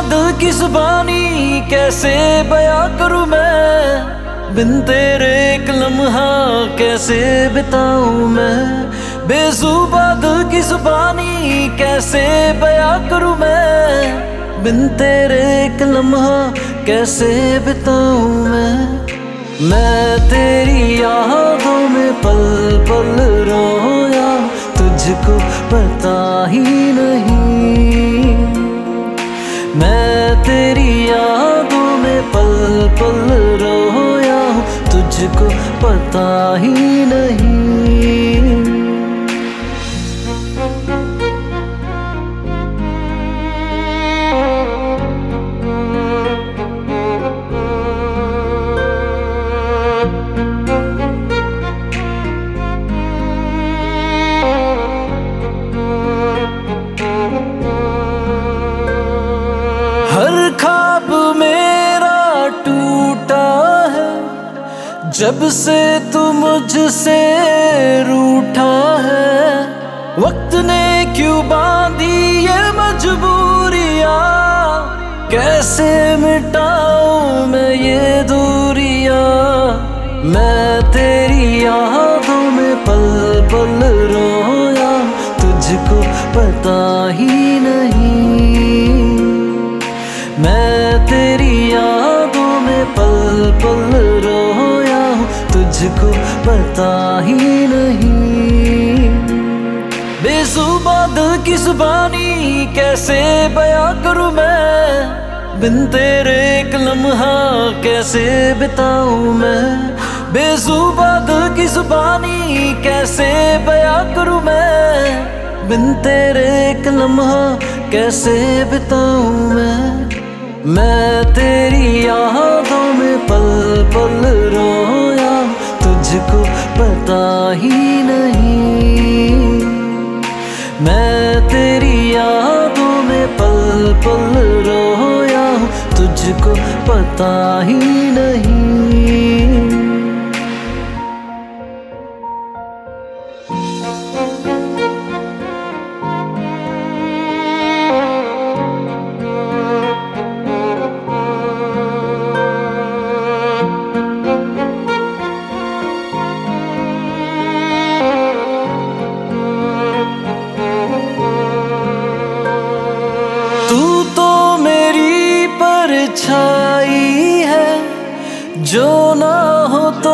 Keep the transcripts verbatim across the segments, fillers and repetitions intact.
बेजुबान की जुबानी कैसे बयां करूं मैं, बिन तेरे एक लम्हा कैसे बिताऊं मैं। बेजुबान की जुबानी कैसे बयां करूं मैं, बिन तेरे एक लम्हा कैसे बिताऊं मैं। मैं तेरी यादों में पल पल रोया, तुझको पता ही नहीं। मैं तेरी यादों में पल पल रोया, तुझको पता ही नहीं। हर ख्वाब मेरा टूटा है, जब से तू मुझसे रूठा है। वक्त ने क्यों बांधी ये मजबूरियां, कैसे मिटाऊं मैं ये दूरियां। मैं तेरी यादों में पल पल रोया, तुझको पता ही नहीं। मैं तेरी यादों में पल पल रोया, तुझको पता ही नहीं। बेजुबान की जुबानी कैसे बयां करूं मैं, बिन तेरे एक लम्हा कैसे बिताऊं मैं। बेजुबान की जुबानी कैसे बयां करूं मैं, बिन तेरे एक लम्हा कैसे बिताऊं मैं। मैं तेरी यादों में पल पल रोया, तुझको पता ही नहीं। मैं तेरी यादों में पल पल रोया, तुझको पता ही नहीं। तू तो मेरी परछाई है, जो ना हो तो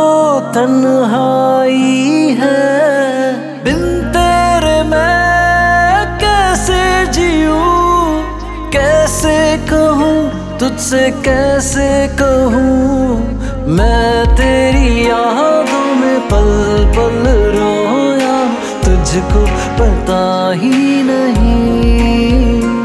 तन्हाई है। बिन तेरे मैं कैसे जीऊं, कैसे कहूँ तुझसे कैसे कहूँ। मैं तेरी यादों में पल पल रोया, तुझको पता ही नहीं।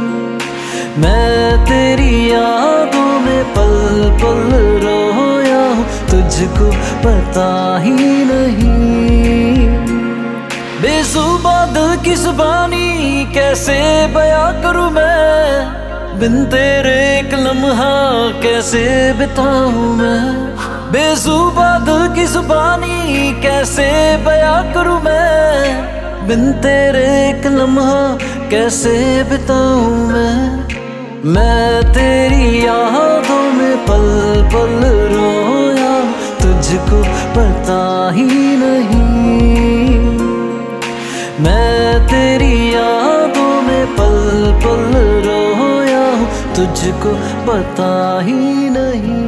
मैं तेरी यादों में पल पल रोया, तुझको पता ही नहीं। बेजुबान की जुबानी कैसे बयां करूं मैं, बिन तेरे एक लम्हा कैसे बिताऊं मैं। बेजुबान की जुबानी कैसे बयां करूं मैं, बिन तेरे एक लम्हा कैसे बिताऊं मैं। मैं तेरी यादों में पल पल रोया, तुझको पता ही नहीं। मैं तेरी यादों में पल पल रोया, तुझको पता ही नहीं।